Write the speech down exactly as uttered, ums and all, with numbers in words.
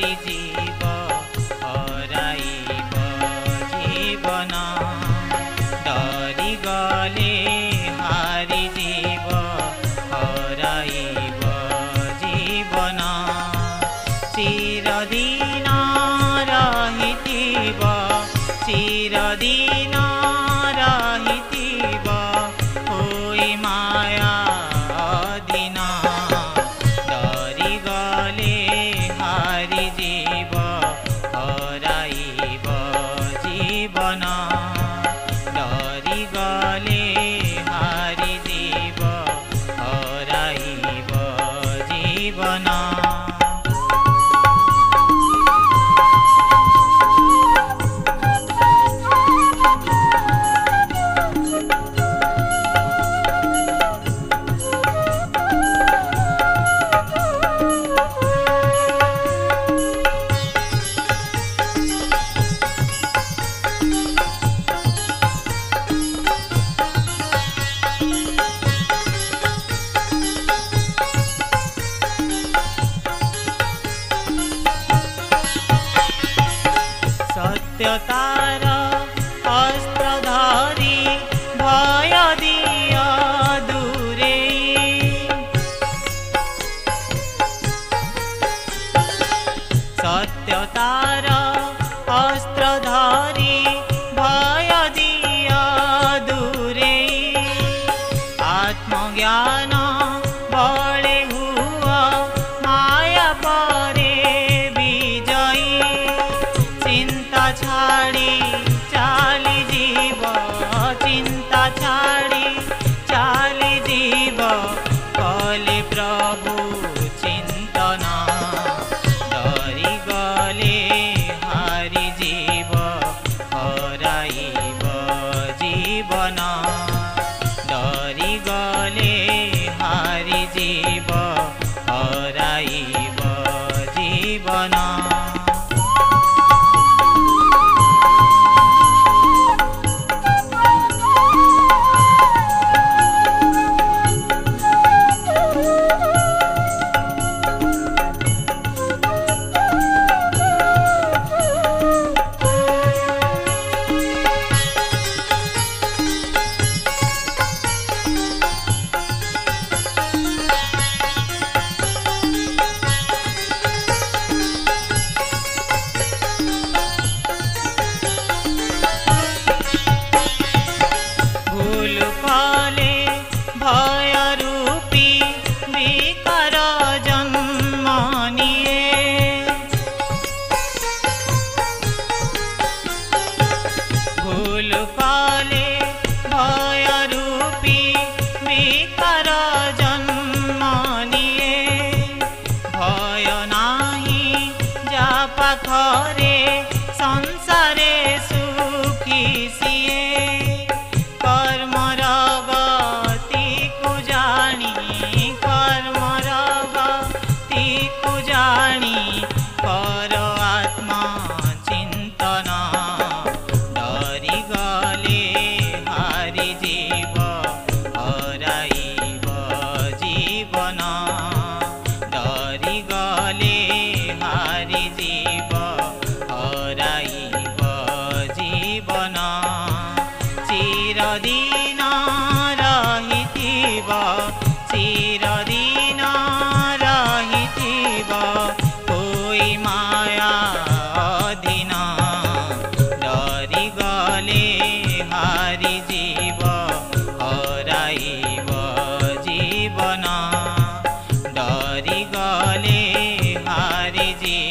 हारी जीव हराइब जीवन डरी गले हारी जीव हराइब जीवन चिरदिन रहिथिब चिरदिन रहिथिब होई माया अधीन डरी गले हारी जीव हराइब जीवन डरी गले हारी जीव हराइब जीवन। सत्यतार अस्त्र धरी भय दिया दूरे सत्यतार अस्त्र धरी भय दिया दूरे आत्मज्ञान बले हुआ माया परे विजयी चिंता छाड़ी चाली जीव चिंता छाड़ी चाली जीव कले प्रभु चिंतन डरी गले हारी जीव हराइब जीवन डरी गले हारी जीव हराइब जीवन। भय रूपी विकार जन्म निये भूल काले भय रूपी विकार जन्म निये भय नाही जा पाखरे संसारे सुखी सिए कर्मर कर आत्मा चिंतन डरी गले हारी जीव हराइब जीवन डरी गले हारी जीव हराइब जीवन चिरदिन रहिथिब चिरदिन रहिथिब होई माया अधीन डरी गले हारी जीव हराइब जीवन डरी गले हारी जीव